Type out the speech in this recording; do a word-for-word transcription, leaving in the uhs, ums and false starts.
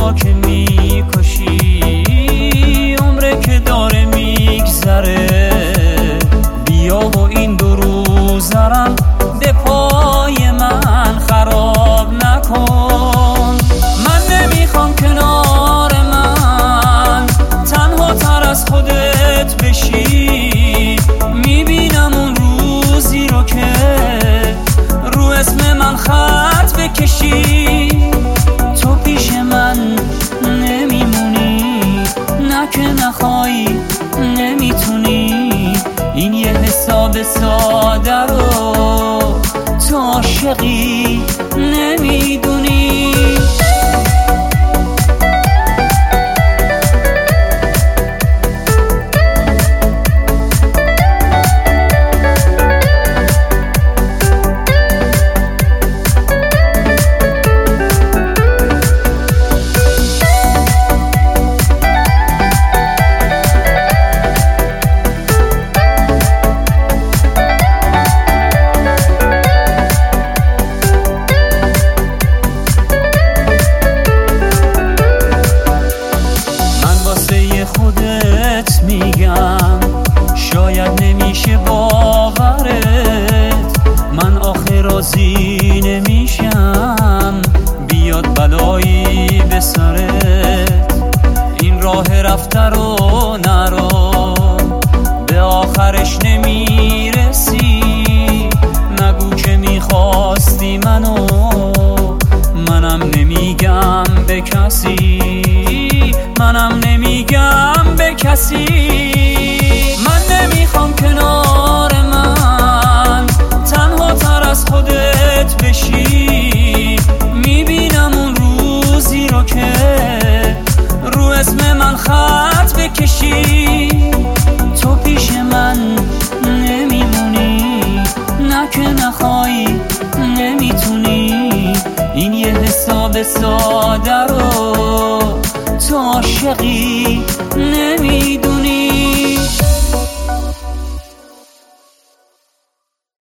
را که میکشی، عمره که داره میگذره، بیا و این دو روزرم به پای من خراب نکن. من نمیخوام کنار من تنها تر از خودت بشی، میبینم اون روزی رو که رو اسم من خط بکشی. تو پیش من نمیمونی، نه که نخوای نمیتونی، این یه حساب ساده رو تو عاشقی نمیدونی. خودت میگم شاید نمیشه باورت، من آخه راضی نمیشم بیاد بلایی به سرت. این راه رفته رو نرو، به آخرش نمیرسی. نگو که میخواستی منو، منم نمیگم به کسی، منم نمیگم به کسی. من نمیخوام کنار من تنها تر از خودت بشی، میبینم اون روزی رو که رو اسم من خط بکشی. تو پیش من نمیمونی، نه که نخوای نمیتونی، این یه حساب ساده رو تو عاشقی نمیدونی.